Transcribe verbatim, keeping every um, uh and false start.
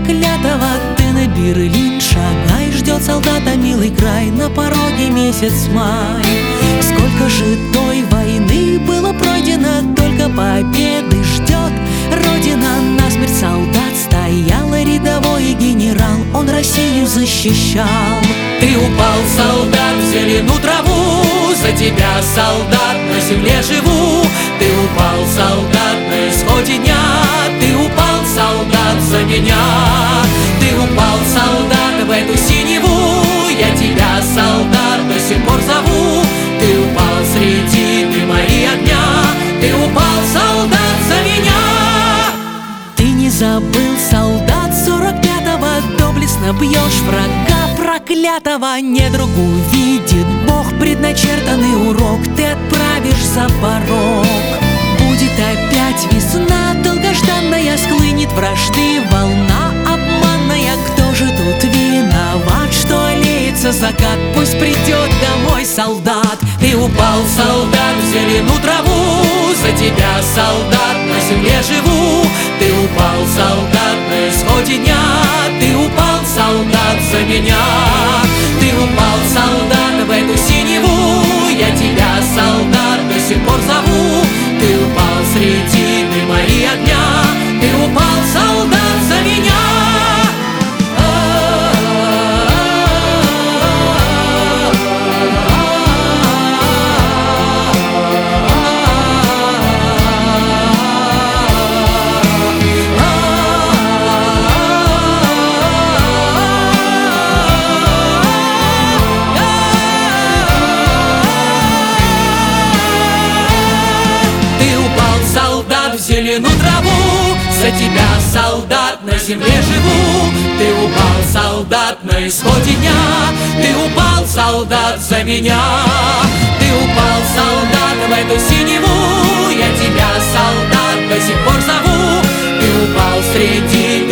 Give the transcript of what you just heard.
проклятого. Ты на Берлин шагай, ждет солдата милый край, на пороге месяц май. Сколько же той войны было пройдено, только победы ждет Родина. Насмерть солдат стоял, рядовой генерал, он Россию защищал. Ты упал, солдат, в зеленую траву, за тебя, солдат, на земле живу. Ты упал, солдат, на исходе дня, ты упал, солдат, за меня. Ты упал, солдат, в эту синеву, я тебя, солдат, до сих пор зову. Ты упал среди дыма и огня, ты упал, солдат, за меня. Ты не забыл, солдат, сорок пятого, доблестно бьешь врага проклятого. Недруг увидит Бог предначертанный урок, ты отправишь за порог. Будет опять весна долгожданная, схлынет вражды волна обманная. Кто же тут виноват, что аллеется закат? Пусть придет домой солдат. Ты упал, солдат, в зеленую траву, за тебя, солдат, на земле живу. Ты упал, солдат, на исходе дня, ты упал, солдат, за меня. Ты упал, солдат, в эту синеву, я тебя, солдат, до сих пор зову. Ты упал среди дыма и огня, ты упал, солдат, за меня. Зеленую траву, за тебя, солдат, на земле живу. Ты упал, солдат, на исходе дня, ты упал, солдат, за меня. Ты упал, солдат, в эту синеву, я тебя, солдат, до сих пор зову. Ты упал среди